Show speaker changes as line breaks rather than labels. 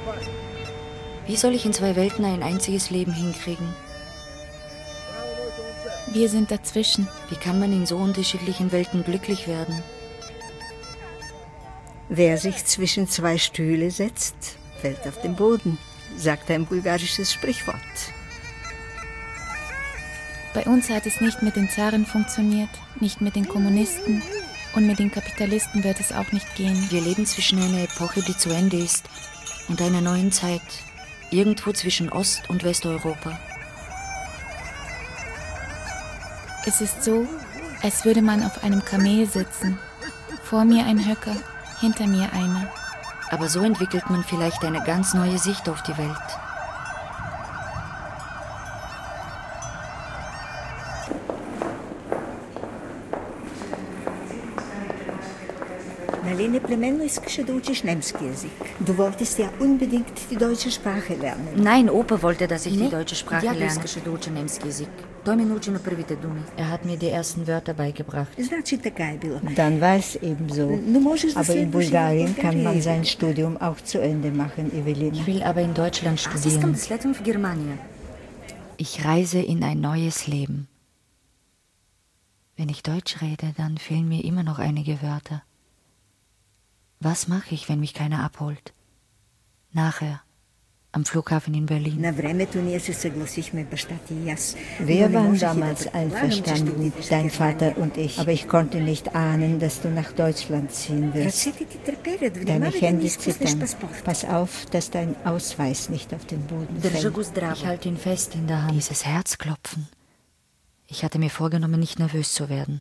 Wie soll ich in zwei Welten ein einziges Leben hinkriegen?
Wir sind dazwischen.
Wie kann man in so unterschiedlichen Welten glücklich werden?
Wer sich zwischen zwei Stühle setzt, fällt auf den Boden, sagt ein bulgarisches Sprichwort.
Bei uns hat es nicht mit den Zaren funktioniert, nicht mit den Kommunisten und mit den Kapitalisten wird es auch nicht gehen.
Wir leben zwischen einer Epoche, die zu Ende ist, und einer neuen Zeit, irgendwo zwischen Ost- und Westeuropa.
Es ist so, als würde man auf einem Kamel sitzen. Vor mir ein Höcker, hinter mir einer.
Aber so entwickelt man vielleicht eine ganz neue Sicht auf die Welt.
Marlene Plemenu, искаше да учиш немски език. Du wolltest ja unbedingt die deutsche Sprache lernen.
Nein, Opa wollte, dass ich die deutsche Sprache lerne. Искаше да уча немски език. Той ме научи на първите думи. Er hat mir die ersten Wörter beigebracht.
Значи така е било.
Dann war es eben so. Aber in Bulgarien kann man sein Studium auch zu Ende machen, Evelina.
Ich will aber in Deutschland studieren. Ich reise in ein neues Leben. Wenn ich Deutsch rede, dann fehlen mir immer noch einige Wörter. Was mache ich, wenn mich keiner abholt? Nachher, am Flughafen in Berlin.
Wir waren damals einverstanden, dein Vater und ich. Aber ich konnte nicht ahnen, dass du nach Deutschland ziehen wirst. Deine Hände zittern. Pass auf, dass dein Ausweis nicht auf den Boden fällt.
Ich halte ihn fest in der Hand. Dieses Herzklopfen. Ich hatte mir vorgenommen, nicht nervös zu werden.